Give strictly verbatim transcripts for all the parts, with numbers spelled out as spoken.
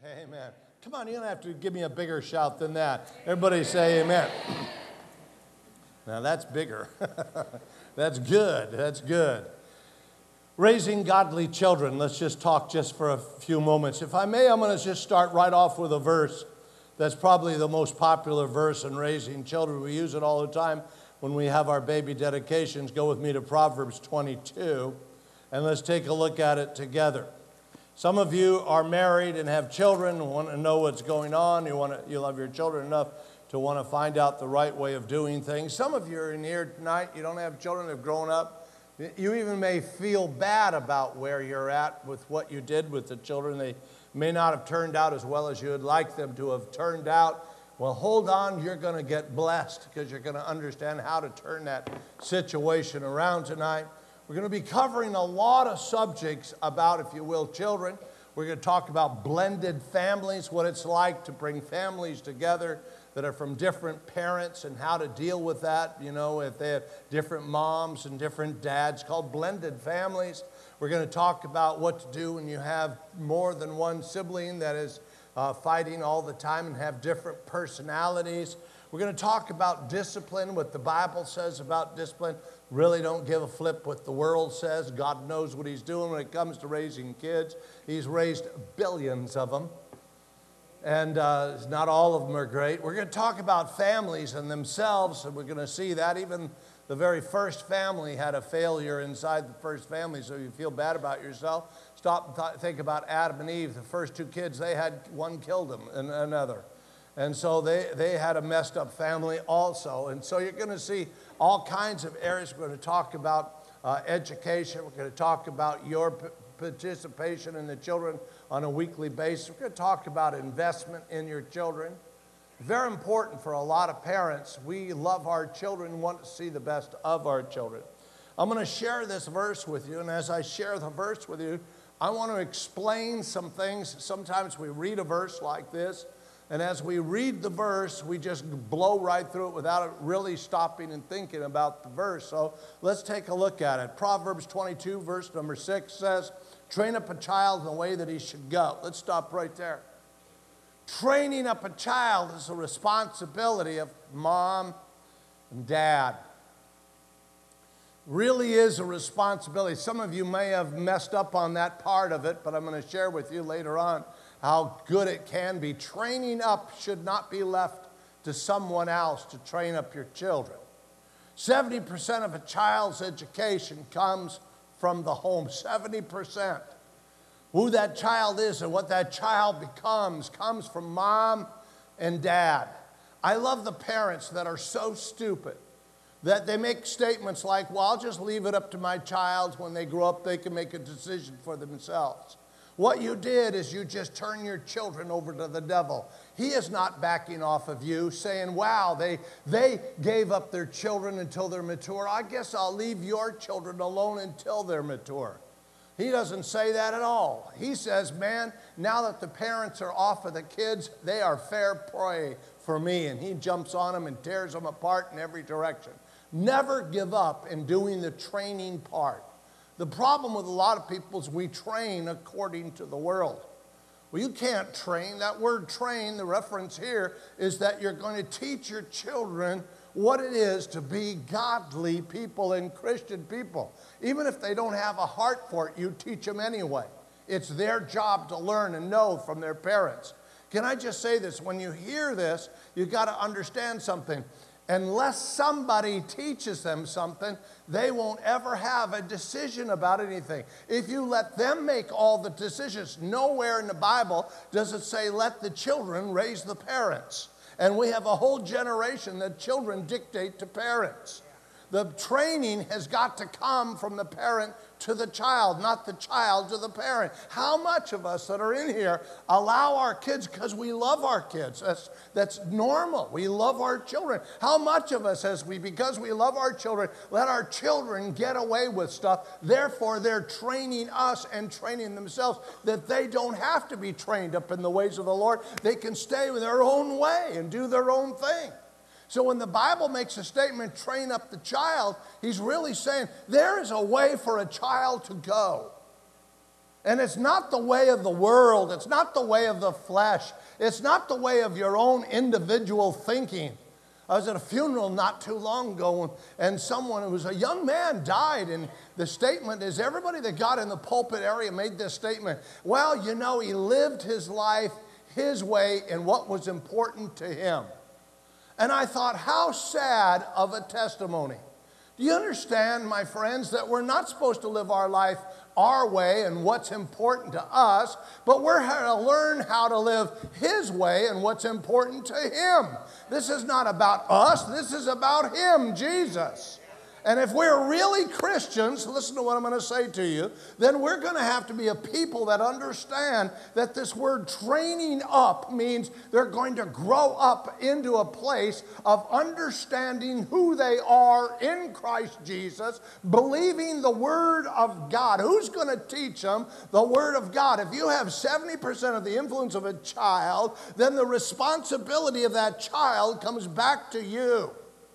Amen. Come on, you don't have to give me a bigger shout than that. Everybody say amen. Now that's bigger. That's good. That's good. Raising godly children. Let's just talk just for a few moments. If I may, I'm going to just start right off with a verse that's probably the most popular verse in raising children. We use it all the time when we have our baby dedications. Go with me to Proverbs twenty-two, and let's take a look at it together. Some of you are married and have children and want to know what's going on. You want to, you love your children enough to want to find out the right way of doing things. Some of you are in here tonight. You don't have children, have grown up. You even may feel bad about where you're at with what you did with the children. They may not have turned out as well as you would like them to have turned out. Well, hold on. You're going to get blessed because you're going to understand how to turn that situation around tonight. We're going to be covering a lot of subjects about, if you will, children. We're going to talk about blended families, what it's like to bring families together that are from different parents and how to deal with that. You know, if they have different moms and different dads, called blended families. We're going to talk about what to do when you have more than one sibling that is uh, fighting all the time and have different personalities. We're going to talk about discipline, what the Bible says about discipline. Really don't give a flip what the world says. God knows what he's doing when it comes to raising kids. He's raised billions of them. And uh, not all of them are great. We're going to talk about families and themselves, and we're going to see that even the very first family had a failure inside the first family, so you feel bad about yourself. Stop and th- think about Adam and Eve. The first two kids they had, one killed them and another. And so they, they had a messed up family also. And so you're going to see all kinds of areas. We're going to talk about uh, education. We're going to talk about your p- participation in the children on a weekly basis. We're going to talk about investment in your children. Very important for a lot of parents. We love our children, want to see the best of our children. I'm going to share this verse with you. And as I share the verse with you, I want to explain some things. Sometimes we read a verse like this, and as we read the verse, we just blow right through it without really stopping and thinking about the verse. So let's take a look at it. Proverbs twenty-two, verse number six says, train up a child in the way that he should go. Let's stop right there. Training up a child is a responsibility of mom and dad. Really is a responsibility. Some of you may have messed up on that part of it, but I'm going to share with you later on how good it can be. Training up should not be left to someone else to train up your children. seventy percent of a child's education comes from the home. seventy percent. Who that child is and what that child becomes comes from mom and dad. I love the parents that are so stupid that they make statements like, well, I'll just leave it up to my child. When they grow up, they can make a decision for themselves. What you did is you just turn your children over to the devil. He is not backing off of you, saying, wow, they, they gave up their children until they're mature. I guess I'll leave your children alone until they're mature. He doesn't say that at all. He says, man, now that the parents are off of the kids, they are fair prey for me. And he jumps on them and tears them apart in every direction. Never give up in doing the training part. The problem with a lot of people is we train according to the world. Well, you can't train. That word train, the reference here, is that you're going to teach your children what it is to be godly people and Christian people. Even if they don't have a heart for it, you teach them anyway. It's their job to learn and know from their parents. Can I just say this? When you hear this, you've got to understand something. Unless somebody teaches them something, they won't ever have a decision about anything. If you let them make all the decisions, nowhere in the Bible does it say let the children raise the parents. And we have a whole generation that children dictate to parents. The training has got to come from the parent to the child, not the child to the parent. How much of us that are in here allow our kids, because we love our kids, that's, that's normal. We love our children. How much of us, as we, because we love our children, let our children get away with stuff, therefore they're training us and training themselves that they don't have to be trained up in the ways of the Lord. They can stay with their own way and do their own thing. So when the Bible makes a statement, train up the child, he's really saying there is a way for a child to go. And it's not the way of the world. It's not the way of the flesh. It's not the way of your own individual thinking. I was at a funeral not too long ago, and someone who was a young man died, and the statement is, everybody that got in the pulpit area made this statement, well, you know, he lived his life his way and what was important to him. And I thought, how sad of a testimony. Do you understand, my friends, that we're not supposed to live our life our way and what's important to us, but we're going to learn how to live his way and what's important to him. This is not about us. This is about him, Jesus. And if we're really Christians, listen to what I'm going to say to you, then we're going to have to be a people that understand that this word training up means they're going to grow up into a place of understanding who they are in Christ Jesus, believing the Word of God. Who's going to teach them the Word of God? If you have seventy percent of the influence of a child, then the responsibility of that child comes back to you.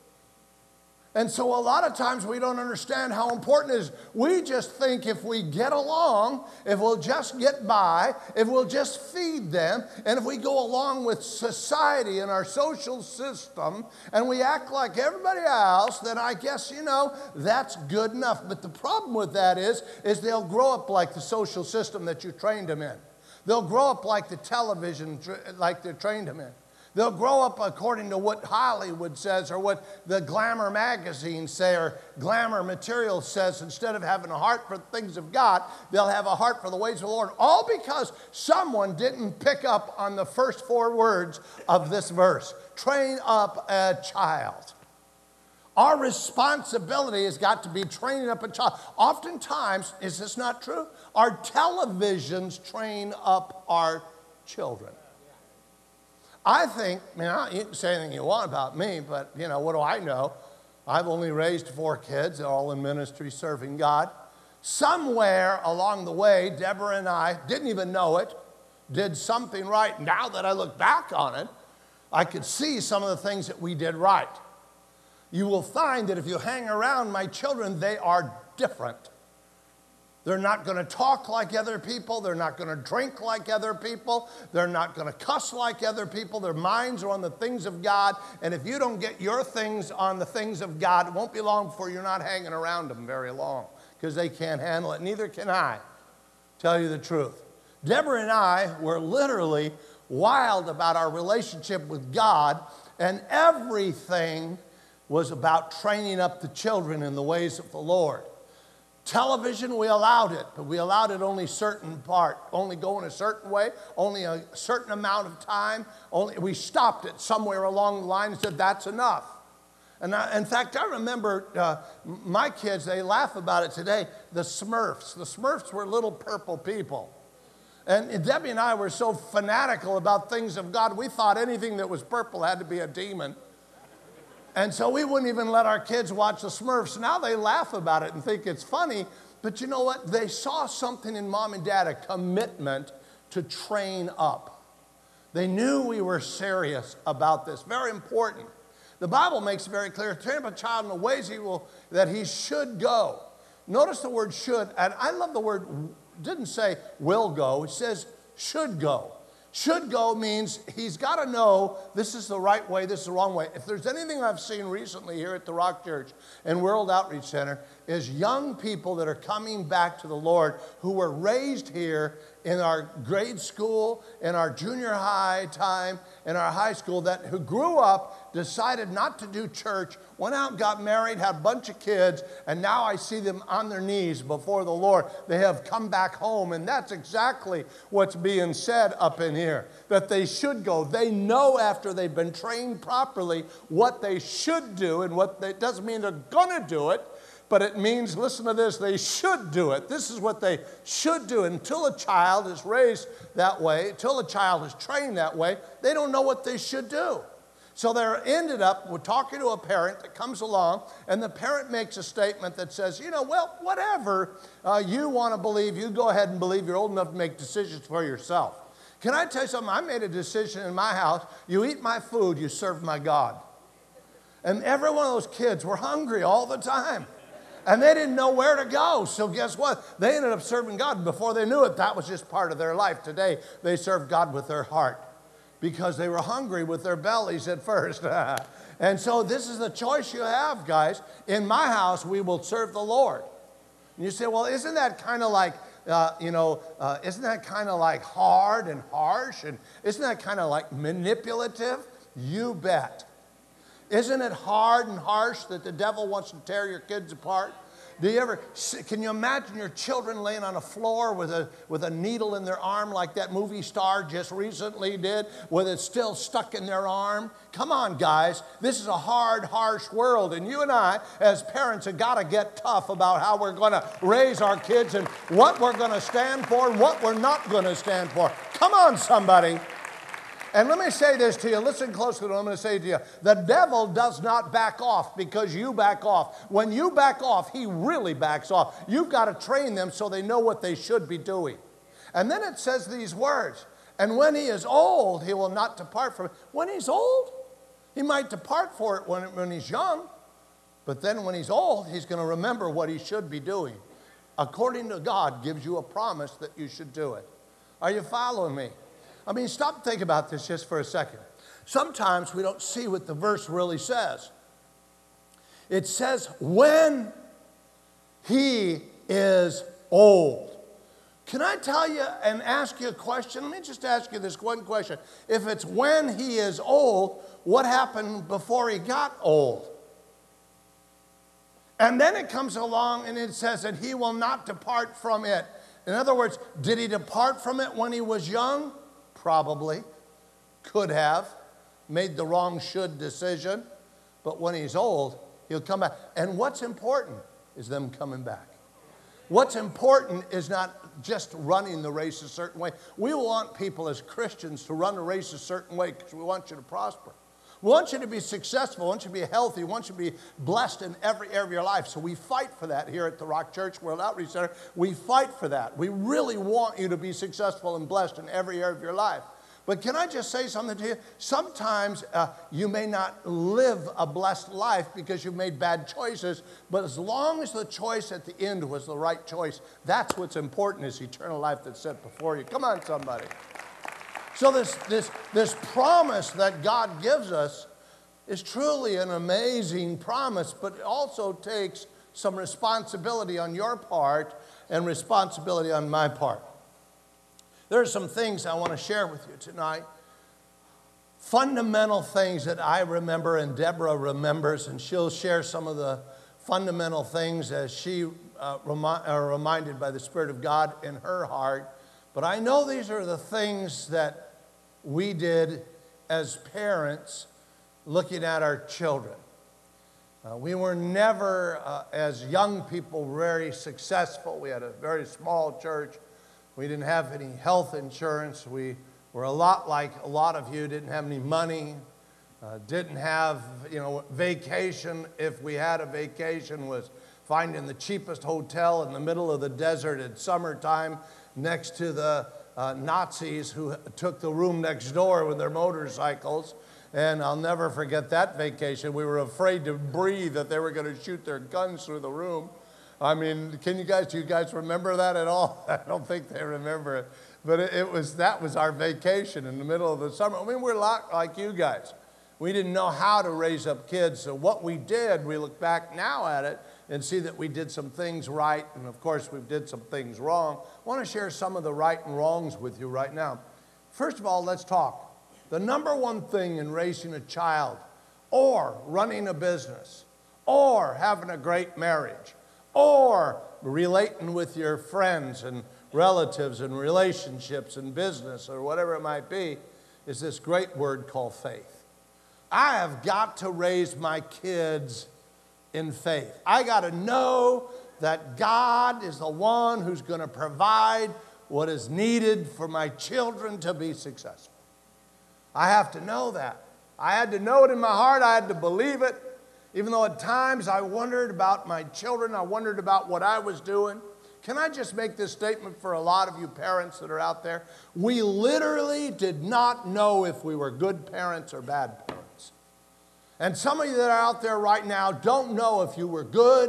And so a lot of times we don't understand how important it is. We just think if we get along, if we'll just get by, if we'll just feed them, and if we go along with society and our social system, and we act like everybody else, then I guess, you know, that's good enough. But the problem with that is, is they'll grow up like the social system that you trained them in. They'll grow up like the television, like they trained them in. They'll grow up according to what Hollywood says or what the Glamour magazines say or Glamour material says. Instead of having a heart for things of God, they'll have a heart for the ways of the Lord. All because someone didn't pick up on the first four words of this verse. Train up a child. Our responsibility has got to be training up a child. Oftentimes, is this not true? Our televisions train up our children. I think, I mean, you can say anything you want about me, but, you know, what do I know? I've only raised four kids, all in ministry serving God. Somewhere along the way, Deborah and I didn't even know it, did something right. Now that I look back on it, I could see some of the things that we did right. You will find that if you hang around my children, they are different. They're not going to talk like other people. They're not going to drink like other people. They're not going to cuss like other people. Their minds are on the things of God. And if you don't get your things on the things of God, it won't be long before you're not hanging around them very long because they can't handle it. Neither can I, tell you the truth. Deborah and I were literally wild about our relationship with God, and everything was about training up the children in the ways of the Lord. Television, we allowed it, but we allowed it only certain part, only go in a certain way, only a certain amount of time. Only we stopped it somewhere along the line and said, that's enough. And I, in fact, I remember uh, my kids, they laugh about it today, the Smurfs. The Smurfs were little purple people. And Debbie and I were so fanatical about things of God, we thought anything that was purple had to be a demon. And so we wouldn't even let our kids watch the Smurfs. Now they laugh about it and think it's funny. But you know what? They saw something in mom and dad, a commitment to train up. They knew we were serious about this. Very important. The Bible makes it very clear. Train up a child in the ways he will, that he should go. Notice the word should. And I love the word, it didn't say will go. It says should go. Should go means he's got to know this is the right way, this is the wrong way. If there's anything I've seen recently here at the Rock Church and World Outreach Center is young people that are coming back to the Lord who were raised here in our grade school, in our junior high time, in our high school, that who grew up, decided not to do church, went out and got married, had a bunch of kids, and now I see them on their knees before the Lord. They have come back home, and that's exactly what's being said up in here, that they should go. They know after they've been trained properly what they should do, and what they, doesn't mean they're going to do it, but it means, listen to this, they should do it. This is what they should do. Until a child is raised that way, until a child is trained that way, they don't know what they should do. So they're ended up with talking to a parent that comes along, and the parent makes a statement that says, you know, well, whatever uh, you want to believe, you go ahead and believe. You're old enough to make decisions for yourself. Can I tell you something? I made a decision in my house. You eat my food, you serve my God. And every one of those kids were hungry all the time. And they didn't know where to go. So guess what? They ended up serving God. Before they knew it, that was just part of their life. Today, they serve God with their heart because they were hungry with their bellies at first. And so this is the choice you have, guys. In my house, we will serve the Lord. And you say, well, isn't that kind of like, uh, you know, uh, isn't that kind of like hard and harsh? And isn't that kind of like manipulative? You bet. Isn't it hard and harsh that the devil wants to tear your kids apart? Do you ever, can you imagine your children laying on a floor with a, with a needle in their arm like that movie star just recently did, with it still stuck in their arm? Come on, guys. This is a hard, harsh world, and you and I, as parents, have got to get tough about how we're going to raise our kids and what we're going to stand for and what we're not going to stand for. Come on, somebody. And let me say this to you. Listen closely to what I'm going to say to you. The devil does not back off because you back off. When you back off, he really backs off. You've got to train them so they know what they should be doing. And then it says these words, and when he is old, he will not depart from it. When he's old, he might depart for it when, when he's young. But then when he's old, he's going to remember what he should be doing. According to God, gives you a promise that you should do it. Are you following me? I mean, stop and think about this just for a second. Sometimes we don't see what the verse really says. It says, when he is old. Can I tell you and ask you a question? Let me just ask you this one question. If it's when he is old, what happened before he got old? And then it comes along and it says that he will not depart from it. In other words, did he depart from it when he was young? Probably. Could have. Made the wrong should decision. But when he's old, he'll come back. And what's important is them coming back. What's important is not just running the race a certain way. We want people as Christians to run the race a certain way because we want you to prosper. We want you to be successful. We want you to be healthy. We want you to be blessed in every area of your life. So we fight for that here at the Rock Church World Outreach Center. We fight for that. We really want you to be successful and blessed in every area of your life. But can I just say something to you? Sometimes uh, you may not live a blessed life because you've made bad choices, but as long as the choice at the end was the right choice, that's what's important, is eternal life that's set before you. Come on, somebody. So this, this, this promise that God gives us is truly an amazing promise, but it also takes some responsibility on your part and responsibility on my part. There are some things I want to share with you tonight. Fundamental things that I remember and Deborah remembers, and she'll share some of the fundamental things as she uh, remi- are reminded by the Spirit of God in her heart. But I know these are the things that we did as parents looking at our children. Uh, we were never, uh, as young people, very successful. We had a very small church. We didn't have any health insurance. We were a lot like a lot of you, didn't have any money, uh, didn't have, you know, vacation. If we had a vacation, was finding the cheapest hotel in the middle of the desert at summertime next to the uh, Nazis who took the room next door with their motorcycles. And I'll never forget that vacation. We were afraid to breathe, that they were going to shoot their guns through the room. I mean, can you guys, do you guys remember that at all? I don't think they remember it. But it, it was, that was our vacation in the middle of the summer. I mean, we're a lot like you guys. We didn't know how to raise up kids. So what we did, we look back now at it and see that we did some things right. And of course, we did some things wrong. I want to share some of the right and wrongs with you right now. First of all, let's talk. The number one thing in raising a child, or running a business, or having a great marriage, or relating with your friends and relatives and relationships and business or whatever it might be, is this great word called faith. I have got to raise my kids in faith. I got to know that God is the one who's going to provide what is needed for my children to be successful. I have to know that. I had to know it in my heart. I had to believe it. Even though at times I wondered about my children, I wondered about what I was doing. Can I just make this statement for a lot of you parents that are out there? We literally did not know if we were good parents or bad parents. And some of you that are out there right now don't know if you were good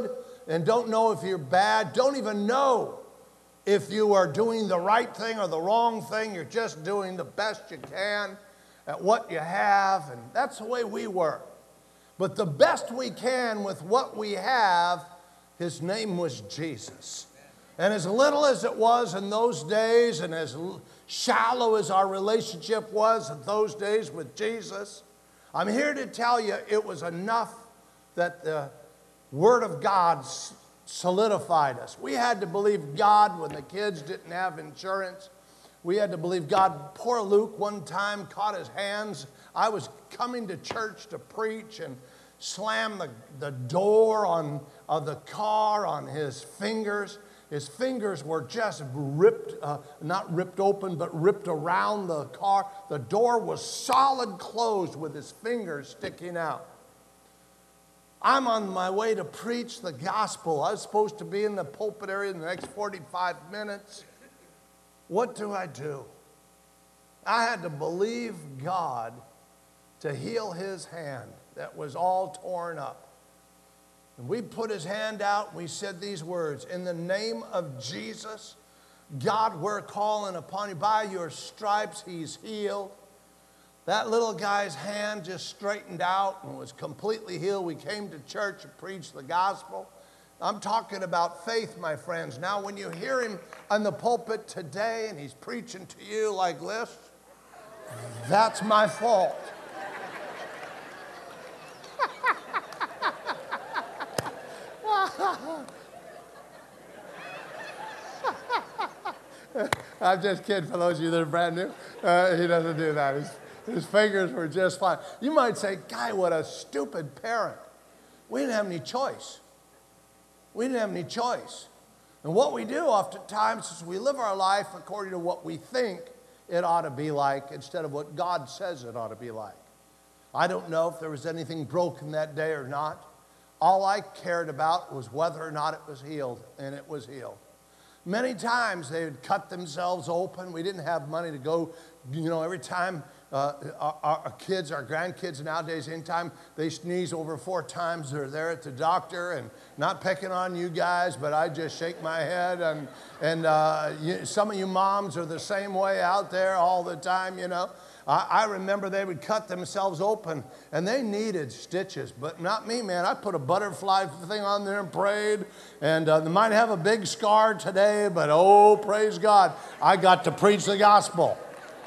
and don't know if you're bad, don't even know if you are doing the right thing or the wrong thing. You're just doing the best you can at what you have, and that's the way we were. But the best we can with what we have, his name was Jesus. And as little as it was in those days, and as shallow as our relationship was in those days with Jesus, I'm here to tell you it was enough that the Word of God solidified us. We had to believe God when the kids didn't have insurance. We had to believe God. Poor Luke one time caught his hands. I was coming to church to preach and slammed the, the door on, of the car on his fingers. His fingers were just ripped, uh, not ripped open, but ripped around the car. The door was solid closed with his fingers sticking out. I'm on my way to preach the gospel. I was supposed to be in the pulpit area in the next forty-five minutes. What do I do? I had to believe God to heal his hand that was all torn up. And we put his hand out and we said these words, in the name of Jesus, God, we're calling upon you. By your stripes, he's healed. That little guy's hand just straightened out and was completely healed. We came to church and preached the gospel. I'm talking about faith, my friends. Now, when you hear him on the pulpit today and he's preaching to you like this, that's my fault. I'm just kidding for those of you that are brand new. Uh, he doesn't do that. His, his fingers were just fine. You might say, guy, what a stupid parent. We didn't have any choice. We didn't have any choice. And what we do oftentimes is we live our life according to what we think it ought to be like instead of what God says it ought to be like. I don't know if there was anything broken that day or not. All I cared about was whether or not it was healed, and it was healed. Many times they would cut themselves open. We didn't have money to go, you know, every time uh, our, our kids, our grandkids nowadays, anytime they sneeze over four times, they're there at the doctor, and not picking on you guys, but I just shake my head. And, and uh, you, some of you moms are the same way out there all the time, you know. I, I remember they would cut themselves open, and they needed stitches, but not me, man. I put a butterfly thing on there and prayed, and uh, they might have a big scar today, but oh, praise God, I got to preach the gospel.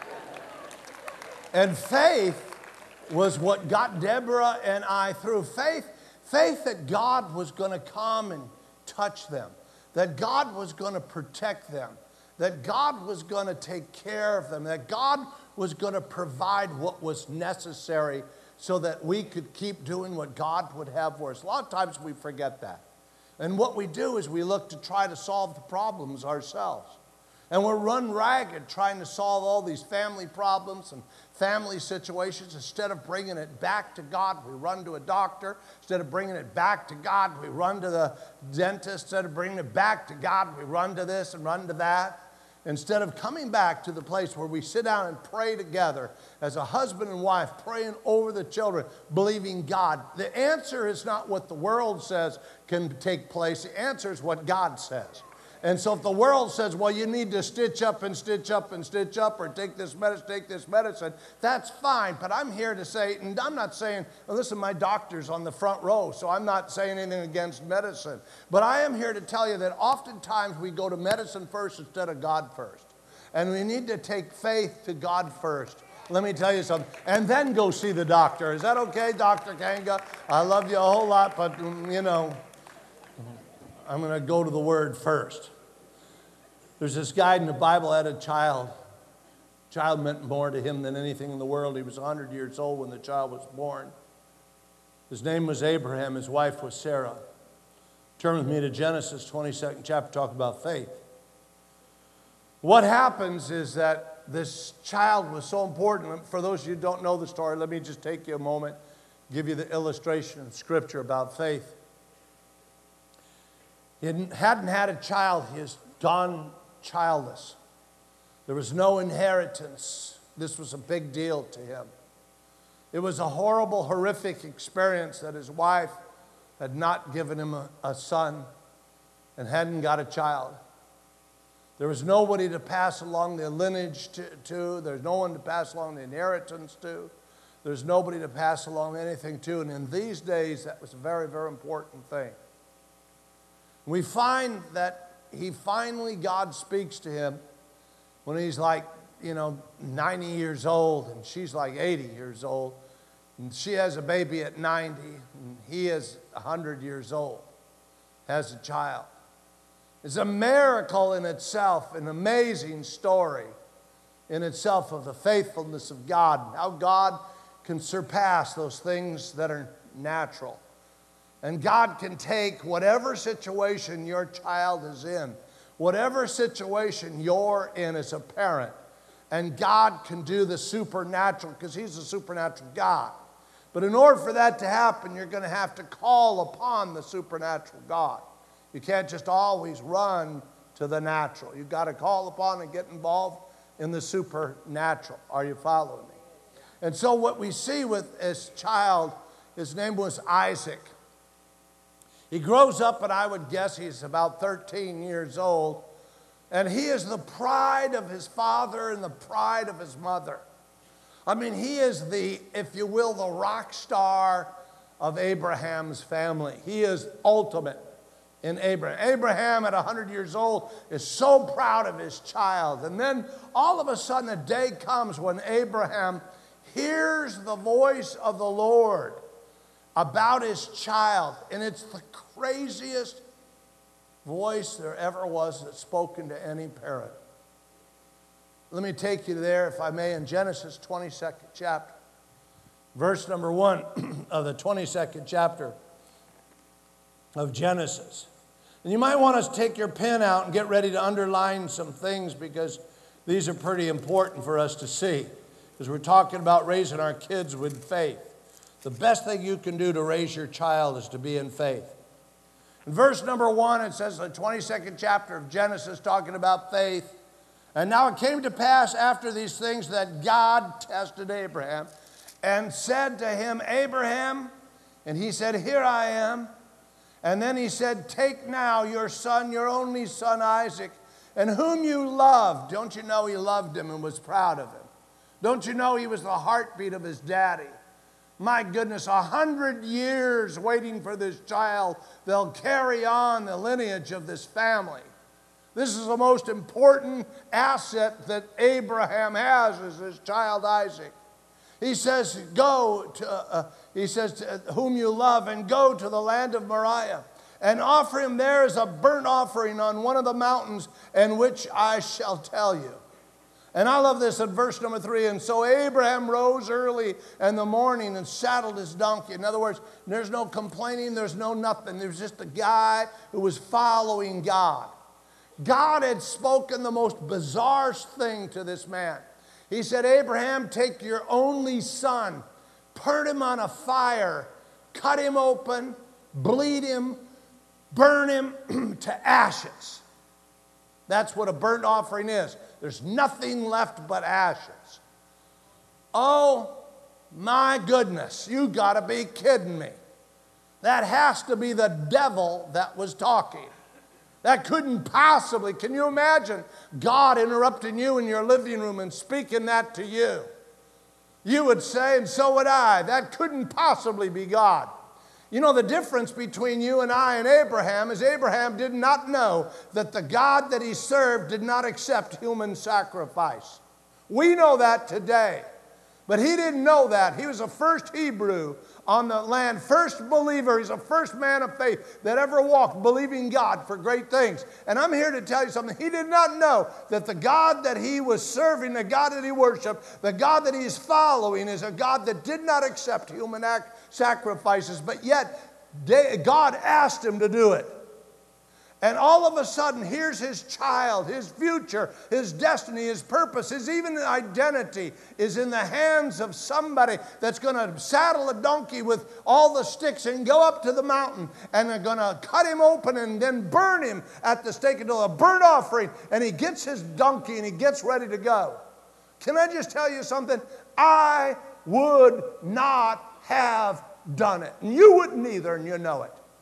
And faith was what got Deborah and I through. Faith, faith that God was going to come and touch them, that God was going to protect them, that God was going to take care of them, that God was going to provide what was necessary so that we could keep doing what God would have for us. A lot of times we forget that. And what we do is we look to try to solve the problems ourselves. And we're run ragged trying to solve all these family problems and family situations. Instead of bringing it back to God, we run to a doctor. Instead of bringing it back to God, we run to the dentist. Instead of bringing it back to God, we run to this and run to that. Instead of coming back to the place where we sit down and pray together as a husband and wife, praying over the children, believing God. The answer is not what the world says can take place. The answer is what God says. And so if the world says, well, you need to stitch up and stitch up and stitch up or take this medicine, take this medicine, that's fine. But I'm here to say, and I'm not saying, well, listen, my doctor's on the front row, so I'm not saying anything against medicine. But I am here to tell you that oftentimes we go to medicine first instead of God first. And we need to take faith to God first. Let me tell you something. And then go see the doctor. Is that okay, Doctor Kanga? I love you a whole lot, but, you know, I'm going to go to the Word first. There's this guy in the Bible had a child. Child meant more to him than anything in the world. He was one hundred years old when the child was born. His name was Abraham. His wife was Sarah. Turn with me to Genesis twenty-second chapter, talk about faith. What happens is that this child was so important. For those of you who don't know the story, let me just take you a moment, give you the illustration in Scripture about faith. He hadn't had a child. He has gone childless. There was no inheritance. This was a big deal to him. It was a horrible, horrific experience that his wife had not given him a, a son and hadn't got a child. There was nobody to pass along the lineage to, to. There's no one to pass along the inheritance to. There's nobody to pass along anything to. And in these days, that was a very, very important thing. We find that he finally, God speaks to him when he's like, you know, ninety years old, and she's like eighty years old. And she has a baby at ninety, and he is one hundred years old, has a child. It's a miracle in itself, an amazing story in itself of the faithfulness of God, how God can surpass those things that are natural. And God can take whatever situation your child is in, whatever situation you're in as a parent, and God can do the supernatural because he's a supernatural God. But in order for that to happen, you're going to have to call upon the supernatural God. You can't just always run to the natural. You've got to call upon and get involved in the supernatural. Are you following me? And so what we see with this child, his name was Isaac. He grows up, and I would guess he's about thirteen years old. And he is the pride of his father and the pride of his mother. I mean, he is the, if you will, the rock star of Abraham's family. He is ultimate in Abraham. Abraham at one hundred years old is so proud of his child. And then all of a sudden a day comes when Abraham hears the voice of the Lord about his child. And it's the craziest voice there ever was that's spoken to any parent. Let me take you there, if I may, in Genesis twenty-second chapter. Verse number one of the twenty-second chapter of Genesis. And you might want to take your pen out and get ready to underline some things because these are pretty important for us to see. Because we're talking about raising our kids with faith. The best thing you can do to raise your child is to be in faith. In verse number one, it says, the twenty-second chapter of Genesis, talking about faith. And now it came to pass after these things that God tested Abraham and said to him, Abraham, and he said, here I am. And then he said, take now your son, your only son Isaac, and whom you love. Don't you know he loved him and was proud of him? Don't you know he was the heartbeat of his daddy? My goodness, a hundred years waiting for this child. They'll carry on the lineage of this family. This is the most important asset that Abraham has, is his child Isaac. He says, go to, uh, he says, to whom you love, and go to the land of Moriah, and offer him there as a burnt offering on one of the mountains, in which I shall tell you. And I love this in verse number three. And so Abraham rose early in the morning and saddled his donkey. In other words, there's no complaining, there's no nothing. There's just a guy who was following God. God had spoken the most bizarre thing to this man. He said, Abraham, take your only son, put him on a fire, cut him open, bleed him, burn him to ashes. That's what a burnt offering is. There's nothing left but ashes. Oh, my goodness, you got to be kidding me. That has to be the devil that was talking. That couldn't possibly, can you imagine God interrupting you in your living room and speaking that to you? You would say, and so would I, that couldn't possibly be God. You know, the difference between you and I and Abraham is Abraham did not know that the God that he served did not accept human sacrifice. We know that today. But he didn't know that. He was the first Hebrew on the land, first believer. He's the first man of faith that ever walked believing God for great things. And I'm here to tell you something. He did not know that the God that he was serving, the God that he worshiped, the God that he's following is a God that did not accept human sacrifices, but yet God asked him to do it. And all of a sudden, here's his child, his future, his destiny, his purpose, his even identity is in the hands of somebody that's going to saddle a donkey with all the sticks and go up to the mountain, and they're going to cut him open and then burn him at the stake until a burnt offering. And he gets his donkey and he gets ready to go. Can I just tell you something? I would not have done it. And you wouldn't either, and you know it.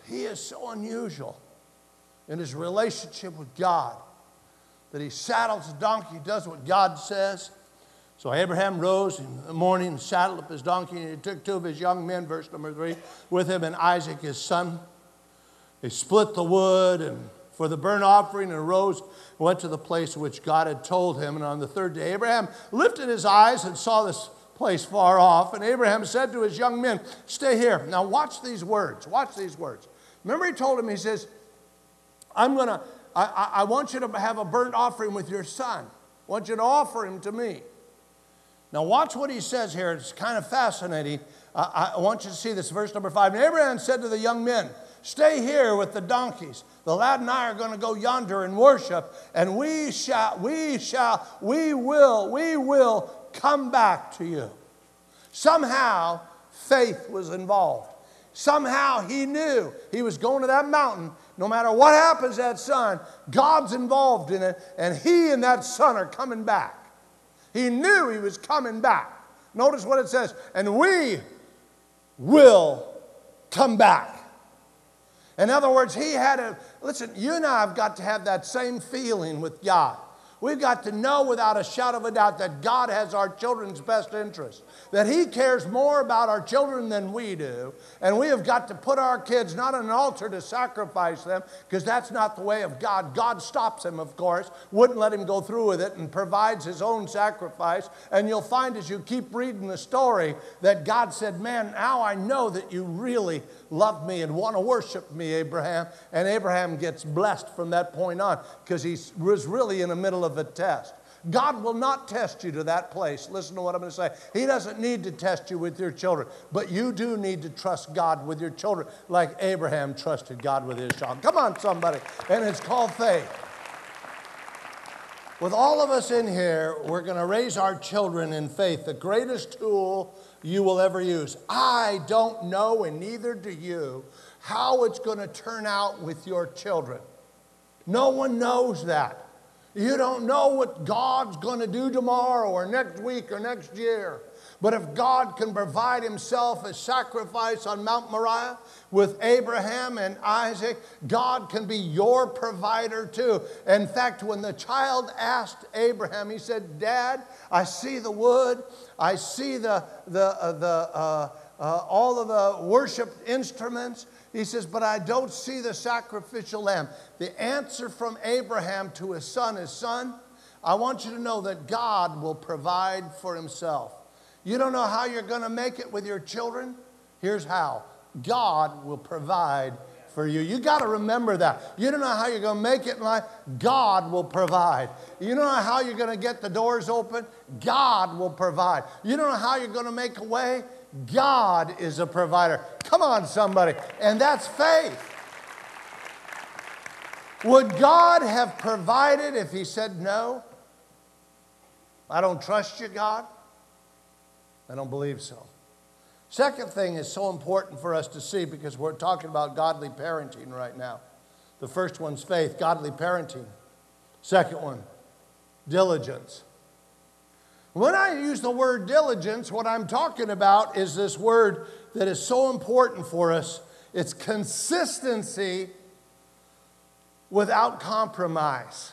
he is so unusual in his relationship with God that he saddles the donkey, does what God says. So Abraham rose in the morning and saddled up his donkey, and he took two of his young men, verse number three, with him and Isaac his son. They split the wood and for the burnt offering and arose and went to the place which God had told him. And on the third day, Abraham lifted his eyes and saw this place far off. And Abraham said to his young men, stay here. Now watch these words. Watch these words. Remember he told him, he says, I'm going to, I, I want you to have a burnt offering with your son. I want you to offer him to me. Now watch what he says here. It's kind of fascinating. I, I want you to see this, verse number five. And Abraham said to the young men, stay here with the donkeys. The lad and I are going to go yonder and worship, and we shall, we shall, we will, we will come back to you. Somehow, faith was involved. Somehow he knew he was going to that mountain. No matter what happens to that son, God's involved in it, and he and that son are coming back. He knew he was coming back. Notice what it says, and we will come back. In other words, he had a, listen, you and I have got to have that same feeling with God. We've got to know without a shadow of a doubt that God has our children's best interest, that he cares more about our children than we do, and we have got to put our kids not on an altar to sacrifice them, because that's not the way of God. God stops him, of course, wouldn't let him go through with it, and provides his own sacrifice. And you'll find as you keep reading the story that God said, man, now I know that you really love me and want to worship me, Abraham. And Abraham gets blessed from that point on, because he was really in the middle of a test. God will not test you to that place. Listen to what I'm going to say. He doesn't need to test you with your children, but you do need to trust God with your children like Abraham trusted God with his child. Come on, somebody. And it's called faith. With all of us in here, we're going to raise our children in faith, the greatest tool you will ever use. I don't know, and neither do you, how it's going to turn out with your children. No one knows that. You don't know what God's going to do tomorrow or next week or next year. But if God can provide himself a sacrifice on Mount Moriah with Abraham and Isaac, God can be your provider too. In fact, when the child asked Abraham, he said, Dad, I see the wood, I see the, the, uh, the, uh, uh, all of the worship instruments. He says, but I don't see the sacrificial lamb. The answer from Abraham to his son is, son, I want you to know that God will provide for himself. You don't know how you're going to make it with your children? Here's how. God will provide for you. You got to remember that. You don't know how you're going to make it in life? God will provide. You don't know how you're going to get the doors open? God will provide. You don't know how you're going to make a way? God is a provider. Come on, somebody. And that's faith. Would God have provided if he said no? I don't trust you, God. I don't believe so. Second thing is so important for us to see, because we're talking about godly parenting right now. The first one's faith, godly parenting. Second one, diligence. When I use the word diligence, what I'm talking about is this word that is so important for us. It's consistency without compromise.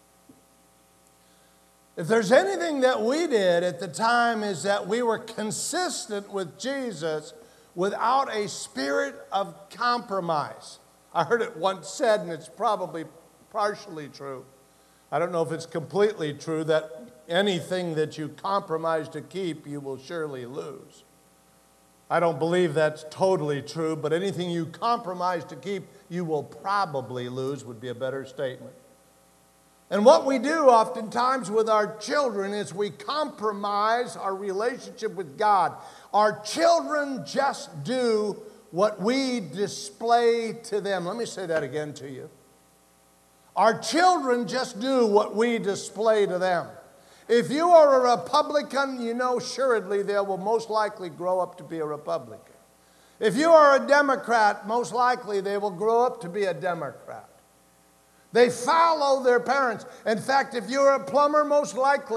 If there's anything that we did at the time, is that we were consistent with Jesus without a spirit of compromise. I heard it once said, and it's probably partially true. I don't know if it's completely true, that anything that you compromise to keep, you will surely lose. I don't believe that's totally true, but anything you compromise to keep, you will probably lose, would be a better statement. And what we do oftentimes with our children is we compromise our relationship with God. Our children just do what we display to them. Let me say that again to you. Our children just do what we display to them. If you are a Republican, you know assuredly they will most likely grow up to be a Republican. If you are a Democrat, most likely they will grow up to be a Democrat. They follow their parents. In fact, if you're a plumber, most likely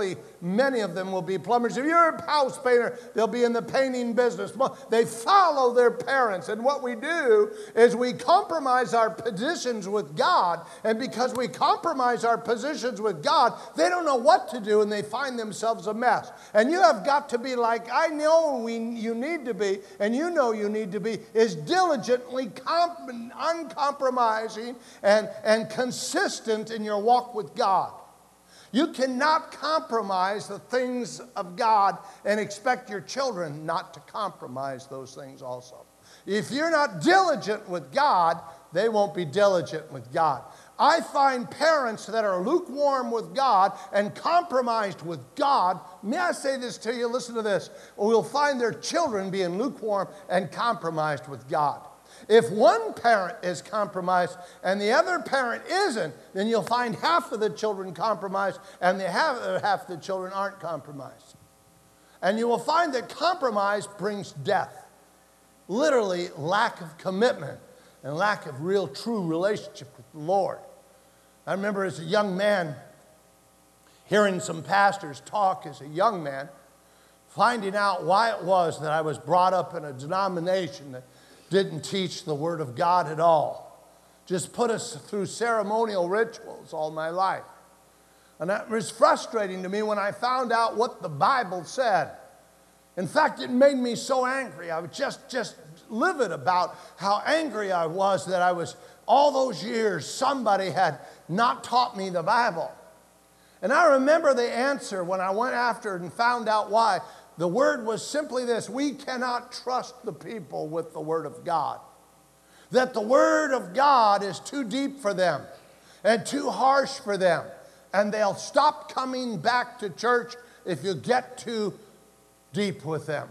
many of them will be plumbers. If you're a house painter, they'll be in the painting business. They follow their parents. And what we do is we compromise our positions with God. And because we compromise our positions with God, they don't know what to do and they find themselves a mess. And you have got to be like I know we, you need to be, and you know you need to be, is diligently, comp- uncompromising, and, and consistent in your walk with God. You cannot compromise the things of God and expect your children not to compromise those things also. If you're not diligent with God, they won't be diligent with God. I find parents that are lukewarm with God and compromised with God. May I say this to you? Listen to this. We'll find their children being lukewarm and compromised with God. If one parent is compromised and the other parent isn't, then you'll find half of the children compromised and the half, half of the children aren't compromised. And you will find that compromise brings death. Literally, lack of commitment and lack of real, true relationship with the Lord. I remember as a young man hearing some pastors talk as a young man, finding out why it was that I was brought up in a denomination that didn't teach the Word of God at all. Just put us through ceremonial rituals all my life. And that was frustrating to me when I found out what the Bible said. In fact, it made me so angry. I was just, just livid about how angry I was that I was, all those years, somebody had not taught me the Bible. And I remember the answer when I went after it and found out why. The word was simply this: we cannot trust the people with the Word of God. That the Word of God is too deep for them and too harsh for them. And they'll stop coming back to church if you get too deep with them.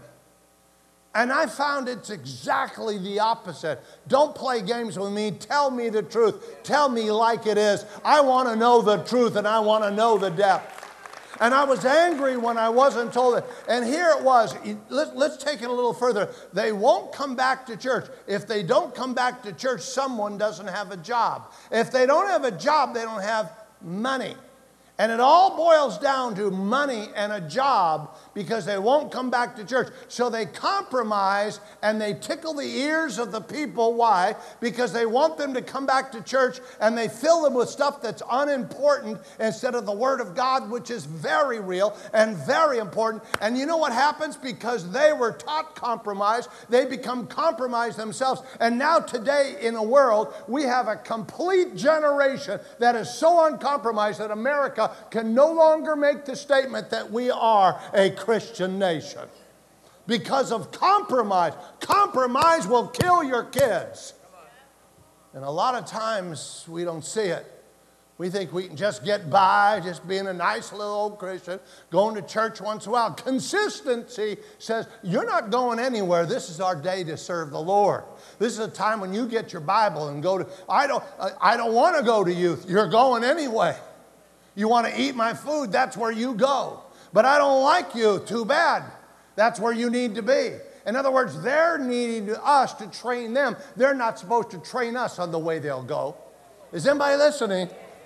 And I found it's exactly the opposite. Don't play games with me. Tell me the truth. Tell me like it is. I want to know the truth and I want to know the depth. And I was angry when I wasn't told it. And here it was. Let's, let's take it a little further. They won't come back to church. If they don't come back to church, someone doesn't have a job. If they don't have a job, they don't have money. And it all boils down to money and a job because they won't come back to church. So they compromise and they tickle the ears of the people. Why? Because they want them to come back to church and they fill them with stuff that's unimportant instead of the Word of God, which is very real and very important. And you know what happens? Because they were taught compromise, they become compromised themselves. And now today in the world, we have a complete generation that is so uncompromised that America can no longer make the statement that we are a Christian nation because of compromise. Compromise will kill your kids. And a lot of times we don't see it. We think we can just get by, just being a nice little old Christian, going to church once in a while. Consistency says, you're not going anywhere. This is our day to serve the Lord. This is a time when you get your Bible and go to, I don't, I don't want to go to youth. You're going anyway. You want to eat my food, that's where you go. But I don't like you, too bad. That's where you need to be. In other words, they're needing us to train them. They're not supposed to train us on the way they'll go. Is anybody listening?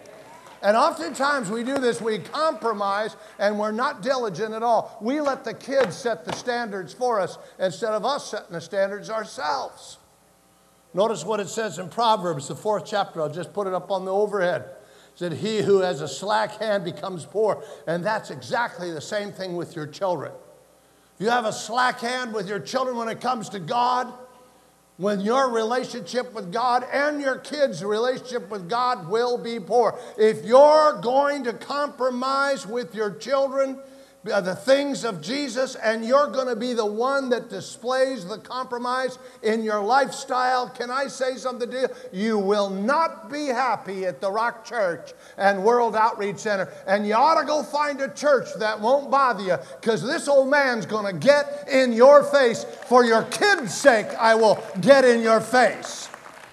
And oftentimes we do this, we compromise and we're not diligent at all. We let the kids set the standards for us instead of us setting the standards ourselves. Notice what it says in Proverbs, the fourth chapter. I'll just put it up on the overhead. That he who has a slack hand becomes poor. And that's exactly the same thing with your children. If you have a slack hand with your children when it comes to God, when your relationship with God and your kids' relationship with God will be poor. If you're going to compromise with your children, the things of Jesus, and you're going to be the one that displays the compromise in your lifestyle, can I say something to you? You will not be happy at the Rock Church and World Outreach Center. And you ought to go find a church that won't bother you, because this old man's going to get in your face. For your kids' sake, I will get in your face.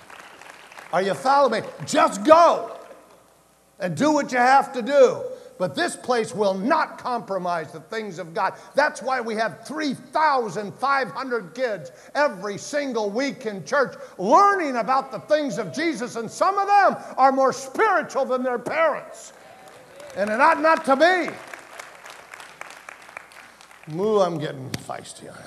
Are you following me? Just go and do what you have to do. But this place will not compromise the things of God. That's why we have three thousand five hundred kids every single week in church learning about the things of Jesus. And some of them are more spiritual than their parents. And it ought not to be. Moo, I'm getting feisty on it.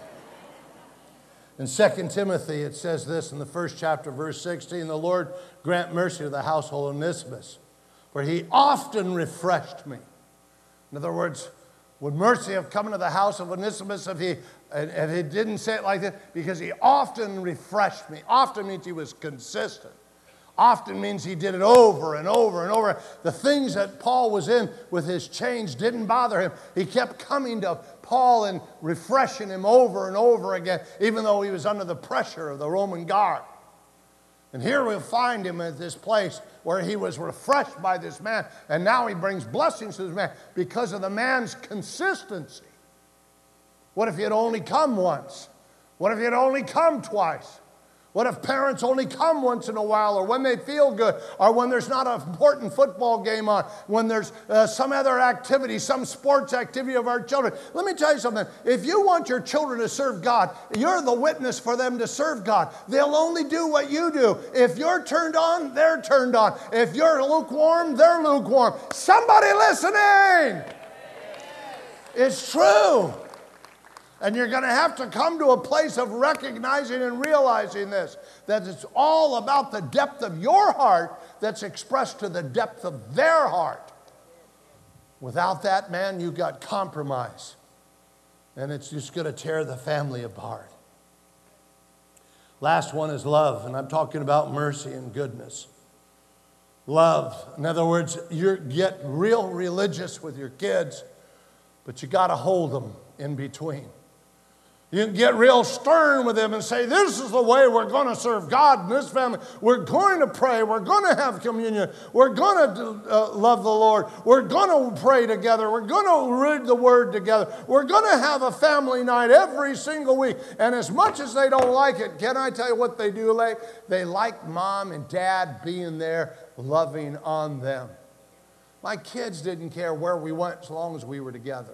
In Second Timothy, it says this in the first chapter, verse sixteen, the Lord grant mercy to the household of Onesimus, for he often refreshed me. In other words, would mercy have come into the house of Onesimus if he, and he didn't say it like that? Because he often refreshed me. Often means he was consistent. Often means he did it over and over and over. The things that Paul was in with his chains didn't bother him. He kept coming to Paul and refreshing him over and over again, even though he was under the pressure of the Roman guard. And here we'll find him at this place where he was refreshed by this man, and now he brings blessings to this man because of the man's consistency. What if he had only come once? What if he had only come twice? What if parents only come once in a while, or when they feel good, or when there's not an important football game on, when there's uh, some other activity, some sports activity of our children? Let me tell you something. If you want your children to serve God, you're the witness for them to serve God. They'll only do what you do. If you're turned on, they're turned on. If you're lukewarm, they're lukewarm. Somebody listening! It's true. And you're going to have to come to a place of recognizing and realizing this, that it's all about the depth of your heart that's expressed to the depth of their heart. Without that, man, you got compromise. And it's just going to tear the family apart. Last one is love, and I'm talking about mercy and goodness. Love. In other words, you get real religious with your kids, but you got to hold them in between. You can get real stern with them and say, this is the way we're going to serve God in this family. We're going to pray. We're going to have communion. We're going to uh, love the Lord. We're going to pray together. We're going to read the Word together. We're going to have a family night every single week. And as much as they don't like it, can I tell you what they do like? They like mom and dad being there, loving on them. My kids didn't care where we went as long as we were together.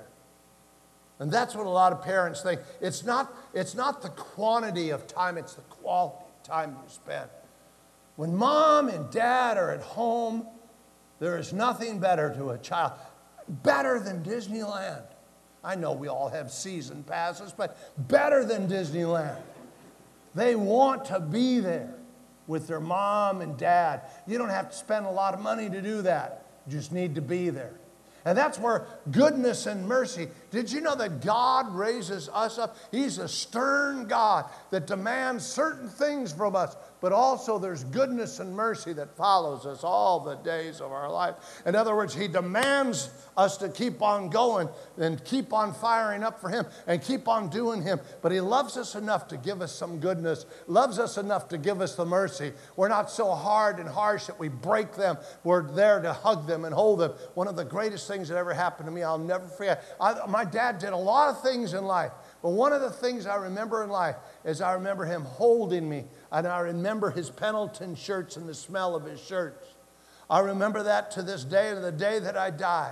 And that's what a lot of parents think. It's not, it's not the quantity of time, it's the quality of time you spend. When mom and dad are at home, there is nothing better to a child. Better than Disneyland. I know we all have season passes, but better than Disneyland. They want to be there with their mom and dad. You don't have to spend a lot of money to do that. You just need to be there. And that's where goodness and mercy. Did you know that God raises us up? He's a stern God that demands certain things from us. But also there's goodness and mercy that follows us all the days of our life. In other words, He demands us to keep on going and keep on firing up for Him and keep on doing Him. But He loves us enough to give us some goodness, loves us enough to give us the mercy. We're not so hard and harsh that we break them. We're there to hug them and hold them. One of the greatest things that ever happened to me, I'll never forget. I, my dad did a lot of things in life. But one of the things I remember in life is I remember him holding me, and I remember his Pendleton shirts and the smell of his shirts. I remember that to this day, to the day that I die.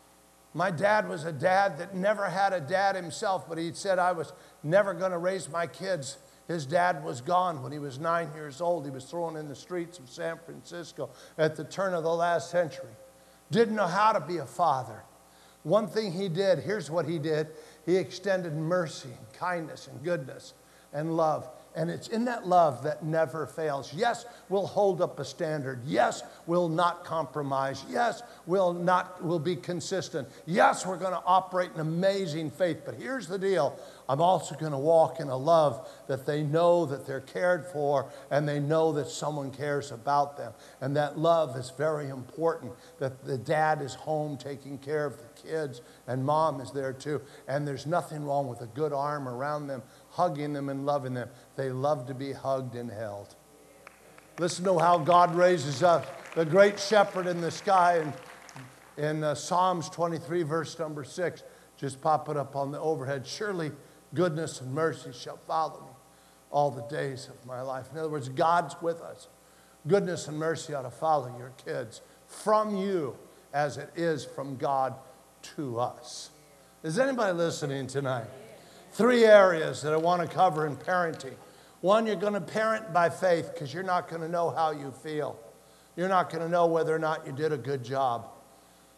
My dad was a dad that never had a dad himself, but he said I was never going to raise my kids. His dad was gone when he was nine years old. He was thrown in the streets of San Francisco at the turn of the last century. Didn't know how to be a father. One thing he did, here's what he did. He extended mercy and kindness and goodness and love. And it's in that love that never fails. Yes, we'll hold up a standard. Yes, we'll not compromise. Yes, we'll not, we'll be consistent. Yes, we're going to operate in amazing faith. But here's the deal. I'm also going to walk in a love that they know that they're cared for and they know that someone cares about them. And that love is very important, that the dad is home taking care of the kids and mom is there too. And there's nothing wrong with a good arm around them, hugging them and loving them. They love to be hugged and held. Listen to how God raises up the great shepherd in the sky. And in uh, Psalms twenty-three, verse number six, just pop it up on the overhead. Surely goodness and mercy shall follow me all the days of my life. In other words, God's with us. Goodness and mercy ought to follow your kids from you as it is from God to us. Is anybody listening tonight? Three areas that I want to cover in parenting. One, you're going to parent by faith because you're not going to know how you feel. You're not going to know whether or not you did a good job.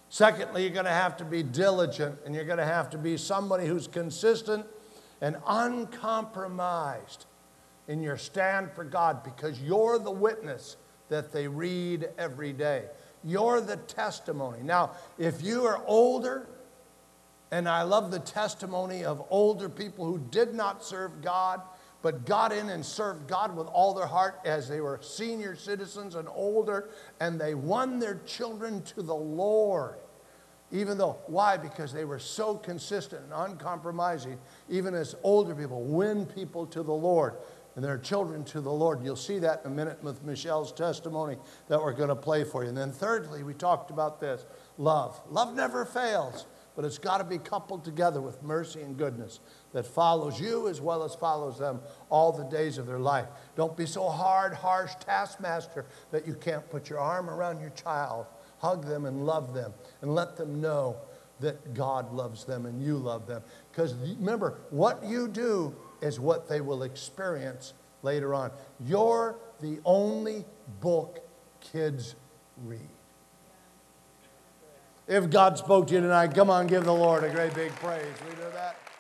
Secondly, you're going to have to be diligent, and you're going to have to be somebody who's consistent and uncompromised in your stand for God, because you're the witness that they read every day. You're the testimony. Now, if you are older, and I love the testimony of older people who did not serve God, but got in and served God with all their heart as they were senior citizens and older, and they won their children to the Lord. Even though, why? Because they were so consistent and uncompromising, even as older people win people to the Lord and their children to the Lord. You'll see that in a minute with Michelle's testimony that we're going to play for you. And then thirdly, we talked about this, love. Love never fails, but it's got to be coupled together with mercy and goodness that follows you as well as follows them all the days of their life. Don't be so hard, harsh taskmaster that you can't put your arm around your child. Hug them and love them and let them know that God loves them and you love them. Because remember, what you do is what they will experience later on. You're the only book kids read. If God spoke to you tonight, come on, give the Lord a great big praise. We do that.